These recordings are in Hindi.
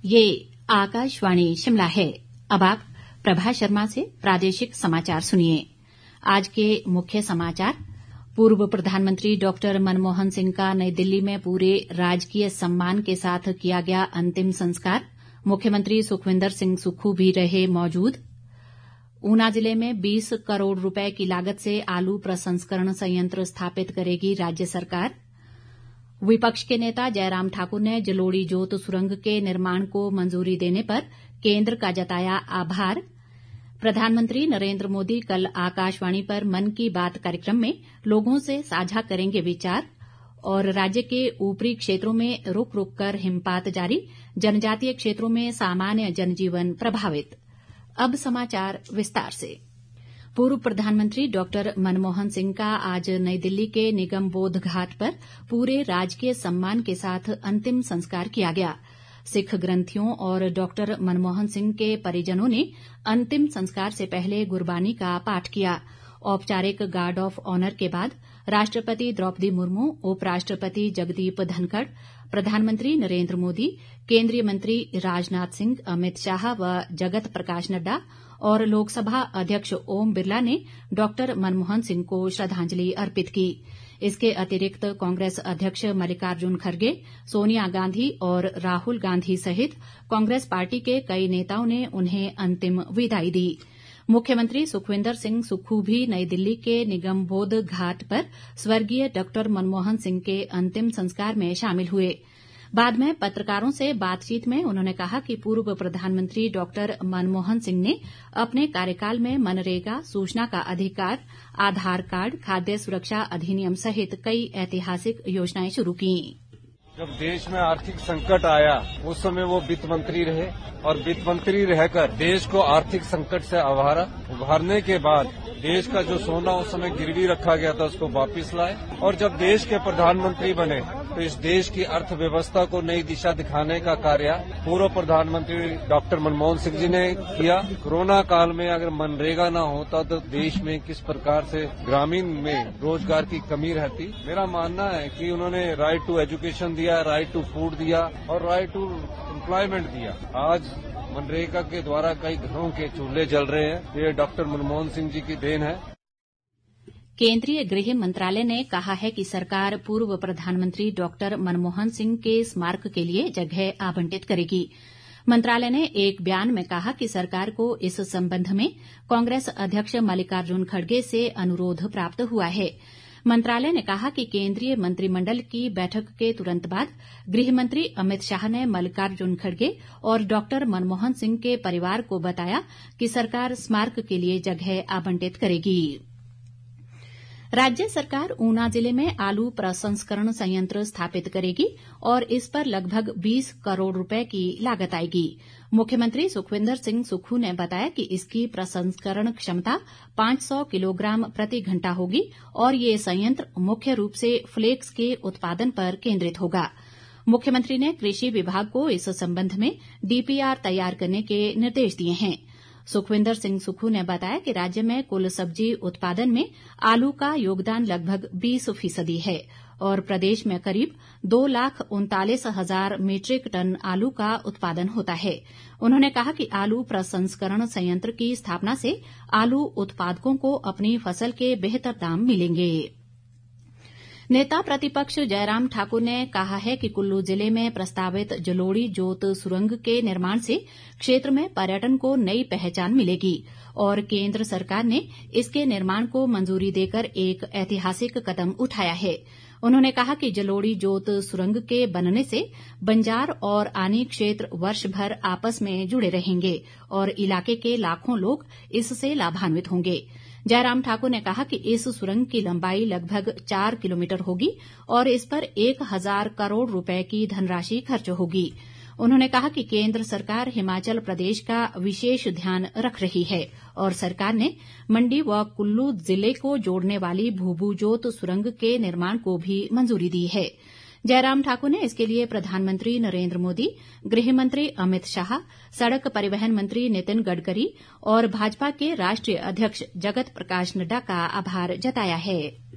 ये आकाशवाणी शिमला है। अब आप प्रभा शर्मा से प्रादेशिक समाचार सुनिए। आज के मुख्य समाचार। पूर्व प्रधानमंत्री डॉक्टर मनमोहन सिंह का नई दिल्ली में पूरे राजकीय सम्मान के साथ किया गया अंतिम संस्कार। मुख्यमंत्री सुखविंदर सिंह सुक्खू भी रहे मौजूद। ऊना जिले में 20 करोड़ रुपए की लागत से आलू प्रसंस्करण संयंत्र स्थापित करेगी राज्य सरकार। विपक्ष के नेता जयराम ठाकुर ने जलोड़ी जोत सुरंग के निर्माण को मंजूरी देने पर केंद्र का जताया आभार। प्रधानमंत्री नरेंद्र मोदी कल आकाशवाणी पर मन की बात कार्यक्रम में लोगों से साझा करेंगे विचार। और राज्य के ऊपरी क्षेत्रों में रुक रुक कर हिमपात जारी, जनजातीय क्षेत्रों में सामान्य जनजीवन प्रभावित। अब समाचार विस्तार से। पूर्व प्रधानमंत्री डॉक्टर मनमोहन सिंह का आज नई दिल्ली के निगम बोध घाट पर पूरे राजकीय सम्मान के साथ अंतिम संस्कार किया गया। सिख ग्रंथियों और डॉक्टर मनमोहन सिंह के परिजनों ने अंतिम संस्कार से पहले गुरबानी का पाठ किया। औपचारिक गार्ड ऑफ ऑनर के बाद राष्ट्रपति द्रौपदी मुर्मू, उपराष्ट्रपति जगदीप धनखड़, प्रधानमंत्री नरेंद्र मोदी, केंद्रीय मंत्री राजनाथ सिंह, अमित शाह व जगत प्रकाश नड्डा और लोकसभा अध्यक्ष ओम बिरला ने डॉक्टर मनमोहन सिंह को श्रद्धांजलि अर्पित की। इसके अतिरिक्त कांग्रेस अध्यक्ष मल्लिकार्जुन खड़गे, सोनिया गांधी और राहुल गांधी सहित कांग्रेस पार्टी के कई नेताओं ने उन्हें अंतिम विदाई दी। मुख्यमंत्री सुखविंदर सिंह सुक्खू भी नई दिल्ली के निगम बोध घाट पर स्वर्गीय डॉक्टर मनमोहन सिंह के अंतिम संस्कार में शामिल हुए। बाद में पत्रकारों से बातचीत में उन्होंने कहा कि पूर्व प्रधानमंत्री डॉक्टर मनमोहन सिंह ने अपने कार्यकाल में मनरेगा, सूचना का अधिकार, आधार कार्ड, खाद्य सुरक्षा अधिनियम सहित कई ऐतिहासिक योजनाएं शुरू की। जब देश में आर्थिक संकट आया उस समय वो वित्त मंत्री रहे और वित्त मंत्री रहकर देश को आर्थिक संकट से उभारने के बाद देश का जो सोना उस समय गिरवी रखा गया था उसको वापस लाए और जब देश के प्रधानमंत्री बने तो इस देश की अर्थव्यवस्था को नई दिशा दिखाने का कार्य पूर्व प्रधानमंत्री डॉक्टर मनमोहन सिंह जी ने किया। कोरोना काल में अगर मनरेगा ना होता तो देश में किस प्रकार से ग्रामीण में रोजगार की कमी रहती। मेरा मानना है कि उन्होंने राइट टू एजुकेशन दिया, राइट टू फूड दिया और राइट टू एम्प्लॉयमेंट दिया। आज मनरेगा के द्वारा कई घरों के चूल्हे जल रहे हैं। ये डॉक्टर मनमोहन सिंह जी की देन है। केंद्रीय गृह मंत्रालय ने कहा है कि सरकार पूर्व प्रधानमंत्री डॉक्टर मनमोहन सिंह के स्मारक के लिए जगह आवंटित करेगी। मंत्रालय ने एक बयान में कहा कि सरकार को इस संबंध में कांग्रेस अध्यक्ष मल्लिकार्जुन खड़गे से अनुरोध प्राप्त हुआ है। मंत्रालय ने कहा कि केंद्रीय मंत्रिमंडल की बैठक के तुरंत बाद गृह मंत्री अमित शाह ने मल्लिकार्जुन खड़गे और डॉक्टर मनमोहन सिंह के परिवार को बताया कि सरकार स्मारक के लिए जगह आवंटित करेगी। राज्य सरकार ऊना जिले में आलू प्रसंस्करण संयंत्र स्थापित करेगी और इस पर लगभग 20 करोड़ रुपए की लागत आएगी। मुख्यमंत्री सुखविंदर सिंह सुक्खू ने बताया कि इसकी प्रसंस्करण क्षमता 500 किलोग्राम प्रति घंटा होगी और ये संयंत्र मुख्य रूप से फ्लेक्स के उत्पादन पर केंद्रित होगा। मुख्यमंत्री ने कृषि विभाग को इस संबंध में डीपीआर तैयार करने के निर्देश दिए हैं। सुखविंदर सिंह सुक्खू ने बताया कि राज्य में कुल सब्जी उत्पादन में आलू का योगदान लगभग 20% है और प्रदेश में करीब 2,39,000 मीट्रिक टन आलू का उत्पादन होता है। उन्होंने कहा कि आलू प्रसंस्करण संयंत्र की स्थापना से आलू उत्पादकों को अपनी फसल के बेहतर दाम मिलेंगे। नेता प्रतिपक्ष जयराम ठाकुर ने कहा है कि कुल्लू जिले में प्रस्तावित जलोड़ी जोत सुरंग के निर्माण से क्षेत्र में पर्यटन को नई पहचान मिलेगी और केंद्र सरकार ने इसके निर्माण को मंजूरी देकर एक ऐतिहासिक कदम उठाया है। उन्होंने कहा कि जलोड़ी जोत सुरंग के बनने से बंजार और आनी क्षेत्र वर्ष भर आपस में जुड़े रहेंगे और इलाके के लाखों लोग इससे लाभान्वित होंगे। जयराम ठाकुर ने कहा कि इस सुरंग की लंबाई लगभग 4 किलोमीटर होगी और इस पर 1,000 करोड़ रुपए की धनराशि खर्च होगी। उन्होंने कहा कि केंद्र सरकार हिमाचल प्रदेश का विशेष ध्यान रख रही है और सरकार ने मंडी व कुल्लू जिले को जोड़ने वाली भूभू जोत सुरंग के निर्माण को भी मंजूरी दी है। जयराम ठाकुर ने इसके लिए प्रधानमंत्री नरेंद्र मोदी, गृह मंत्री अमित शाह, सड़क परिवहन मंत्री नितिन गडकरी और भाजपा के राष्ट्रीय अध्यक्ष जगत प्रकाश नड्डा का आभार जताया है।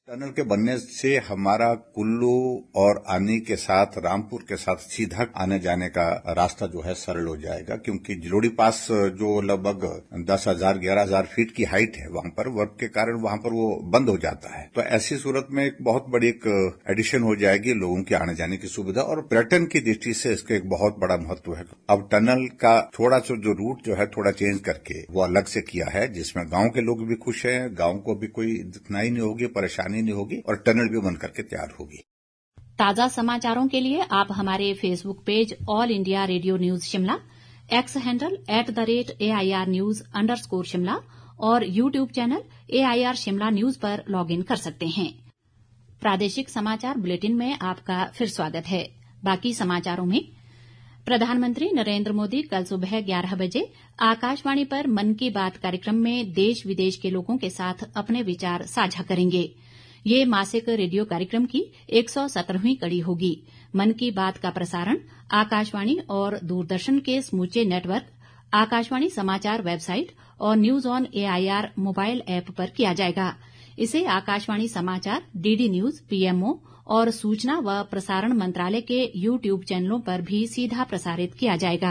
टनल के बनने से हमारा कुल्लू और आनी के साथ रामपुर के साथ सीधा आने जाने का रास्ता जो है सरल हो जाएगा, क्योंकि जलोड़ी पास जो लगभग 10,000 11,000 फीट की हाइट है, वहां पर वर्क के कारण वहां पर वो बंद हो जाता है। तो ऐसी सूरत में एक बहुत बड़ी एक एडिशन हो जाएगी लोगों के आने जाने की सुविधा, और पर्यटन की दृष्टि से इसका एक बहुत बड़ा महत्व है। अब टनल का थोड़ा सा जो रूट जो है थोड़ा चेंज करके वो अलग से किया है, जिसमें गांव के लोग भी खुश हैं, गांव को भी कोई दिक्कत नहीं होगी, परेशानी नहीं होगी, और टनल भी बन करके तैयार होगी। ताजा समाचारों के लिए आप हमारे Facebook page All India Radio news Shimla, X handle @AIR News _ और YouTube channel AIR Shimla news पर लॉग इन कर सकते हैं। प्रादेशिक समाचार बुलेटिन में आपका फिर स्वागत है। बाकी समाचारों में प्रधानमंत्री नरेंद्र मोदी कल सुबह 11 बजे आकाशवाणी पर मन की बात कार्यक्रम में देश विदेश के लोगों के साथ अपने विचार साझा करेंगे। ये मासिक रेडियो कार्यक्रम की 117वीं कड़ी होगी। मन की बात का प्रसारण आकाशवाणी और दूरदर्शन के समूचे नेटवर्क, आकाशवाणी समाचार वेबसाइट और news on AIR mobile app पर किया जाएगा। इसे आकाशवाणी समाचार, DD न्यूज, PMO और सूचना व प्रसारण मंत्रालय के YouTube चैनलों पर भी सीधा प्रसारित किया जाएगा।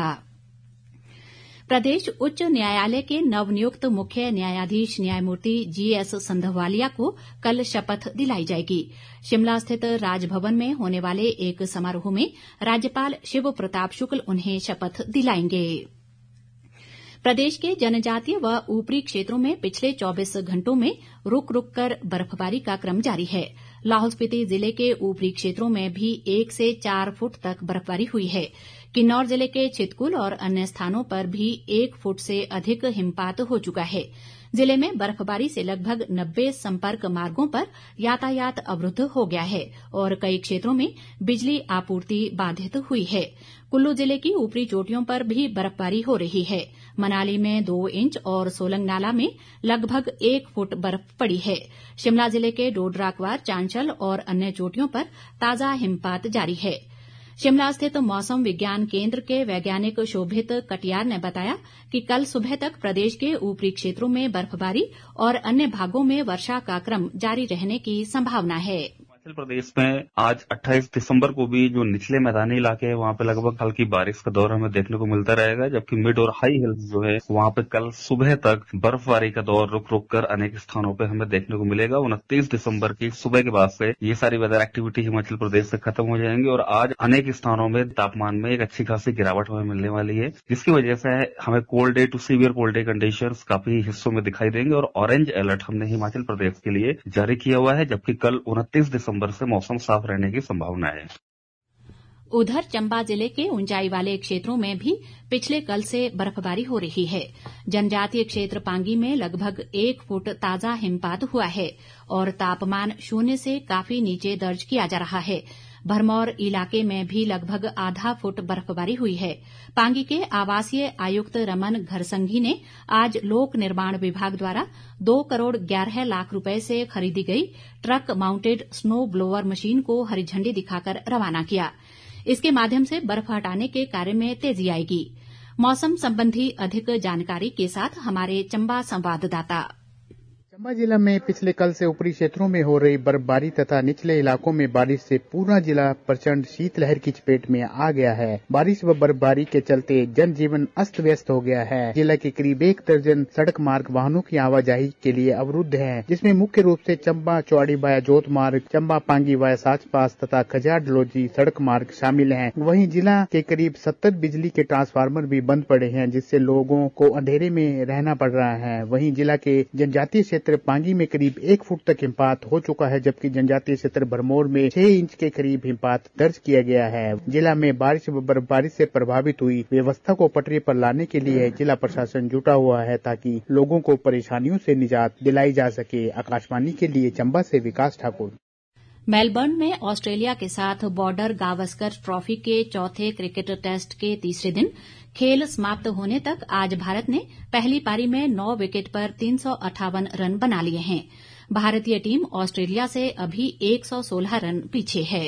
प्रदेश उच्च न्यायालय के नवनियुक्त मुख्य न्यायाधीश न्यायमूर्ति GS संधवालिया को कल शपथ दिलाई जाएगी। शिमला स्थित राजभवन में होने वाले एक समारोह में राज्यपाल शिव प्रताप शुक्ल उन्हें शपथ दिलाएंगे। प्रदेश के जनजातीय व ऊपरी क्षेत्रों में पिछले 24 घंटों में रुक रुक कर बर्फबारी का क्रम जारी है। लाहौल स्पीति जिले के ऊपरी क्षेत्रों में भी 1 से 4 फुट तक बर्फबारी हुई है। किन्नौर जिले के छितकुल और अन्य स्थानों पर भी 1 फुट से अधिक हिमपात हो चुका है। जिले में बर्फबारी से लगभग 90 संपर्क मार्गों पर यातायात अवरुद्ध हो गया है और कई क्षेत्रों में बिजली आपूर्ति बाधित हुई है। कुल्लू जिले की ऊपरी चोटियों पर भी बर्फबारी हो रही है। मनाली में 2 इंच और सोलंग नाला में लगभग 1 फुट बर्फ पड़ी है। शिमला जिले के डोडरा क्वार, चांशल और अन्य चोटियों पर ताजा हिमपात जारी है। शिमला स्थित मौसम विज्ञान केंद्र के वैज्ञानिक शोभित कटियार ने बताया कि कल सुबह तक प्रदेश के ऊपरी क्षेत्रों में बर्फबारी और अन्य भागों में वर्षा का क्रम जारी रहने की संभावना है। हिमाचल प्रदेश में आज 28 दिसंबर को भी जो निचले मैदानी इलाके हैं वहां पे लगभग हल्की बारिश का दौर हमें देखने को मिलता रहेगा, जबकि मिड और हाई हिल्स जो है वहां पे कल सुबह तक बर्फबारी का दौर रुक रुक कर अनेक स्थानों पे हमें देखने को मिलेगा। 29 दिसंबर की सुबह के बाद से ये सारी वेदर एक्टिविटी हिमाचल प्रदेश से खत्म हो जाएंगी और आज अनेक स्थानों में तापमान में एक अच्छी खासी गिरावट हमें मिलने वाली है, जिसकी वजह से हमें cold day to severe cold day conditions काफी हिस्सों में दिखाई देंगे और ऑरेंज अलर्ट हमने हिमाचल प्रदेश के लिए जारी किया हुआ है, जबकि कल 29 दिसंबर से मौसम साफ रहने की संभावना है। उधर चंबा जिले के ऊंचाई वाले क्षेत्रों में भी पिछले कल से बर्फबारी हो रही है। जनजातीय क्षेत्र पांगी में लगभग 1 फुट ताजा हिमपात हुआ है और तापमान 0 से काफी नीचे दर्ज किया जा रहा है। भरमौर इलाके में भी लगभग आधा फुट बर्फबारी हुई है। पांगी के आवासीय आयुक्त रमन घरसंघी ने आज लोक निर्माण विभाग द्वारा 2 करोड़ 11 लाख रुपए से खरीदी गई truck mounted snow blower machine को हरी झंडी दिखाकर रवाना किया। इसके माध्यम से बर्फ हटाने के कार्य में तेजी आएगी। मौसम संबंधी अधिक जानकारी के साथ हमारे चंबा संवाददाता। चंबा जिला में पिछले कल से ऊपरी क्षेत्रों में हो रही बर्फबारी तथा निचले इलाकों में बारिश से पूरा जिला प्रचंड शीतलहर की चपेट में आ गया है। बारिश व बर्फबारी के चलते जनजीवन अस्त व्यस्त हो गया है। जिला के करीब 1 दर्जन सड़क मार्ग वाहनों की आवाजाही के लिए अवरुद्ध है, जिसमें मुख्य रूप से चंबा चौड़ी वाया जोत मार्ग, चंबा पांगी वाया साच पास तथा खजियार डलोजी सड़क मार्ग शामिल हैं। वहीं जिला के करीब 70 बिजली के ट्रांसफार्मर भी बंद पड़े हैं, जिससे लोगों को अंधेरे में रहना पड़ रहा है। वहीं जिला के जनजातीय क्षेत्र पांगी में करीब 1 फुट तक हिमपात हो चुका है, जबकि जनजातीय क्षेत्र भरमौर में 6 इंच के करीब हिमपात दर्ज किया गया है। जिला में बारिश व बर्फबारी से प्रभावित हुई व्यवस्था को पटरी पर लाने के लिए जिला प्रशासन जुटा हुआ है, ताकि लोगों को परेशानियों से निजात दिलाई जा सके। आकाशवाणी के लिए चंबा से विकास ठाकुर। मेलबर्न में ऑस्ट्रेलिया के साथ बॉर्डर गावस्कर ट्रॉफी के चौथे क्रिकेट टेस्ट के तीसरे दिन खेल समाप्त होने तक आज भारत ने पहली पारी में 9 विकेट पर 358 रन बना लिए हैं। भारतीय टीम ऑस्ट्रेलिया से अभी 116 रन पीछे है।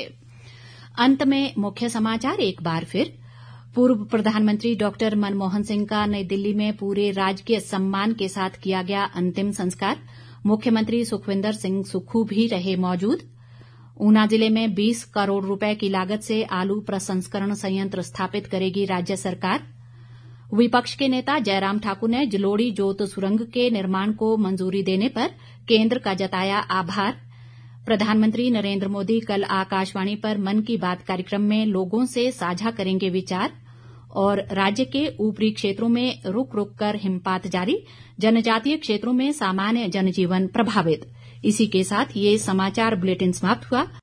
अंत में मुख्य समाचार एक बार फिर। पूर्व प्रधानमंत्री डॉक्टर मनमोहन सिंह का नई दिल्ली में पूरे राजकीय सम्मान के साथ किया गया अंतिम संस्कार। मुख्यमंत्री सुखविंदर सिंह सुक्खू भी रहे मौजूद। ऊना जिले में 20 करोड़ रुपए की लागत से आलू प्रसंस्करण संयंत्र स्थापित करेगी राज्य सरकार। विपक्ष के नेता जयराम ठाकुर ने जलोड़ी जोत सुरंग के निर्माण को मंजूरी देने पर केंद्र का जताया आभार। प्रधानमंत्री नरेंद्र मोदी कल आकाशवाणी पर मन की बात कार्यक्रम में लोगों से साझा करेंगे विचार। और राज्य के ऊपरी क्षेत्रों में रुक रुक कर हिमपात जारी, जनजातीय क्षेत्रों में सामान्य जनजीवन प्रभावित। इसी के साथ ये समाचार बुलेटिन समाप्त हुआ।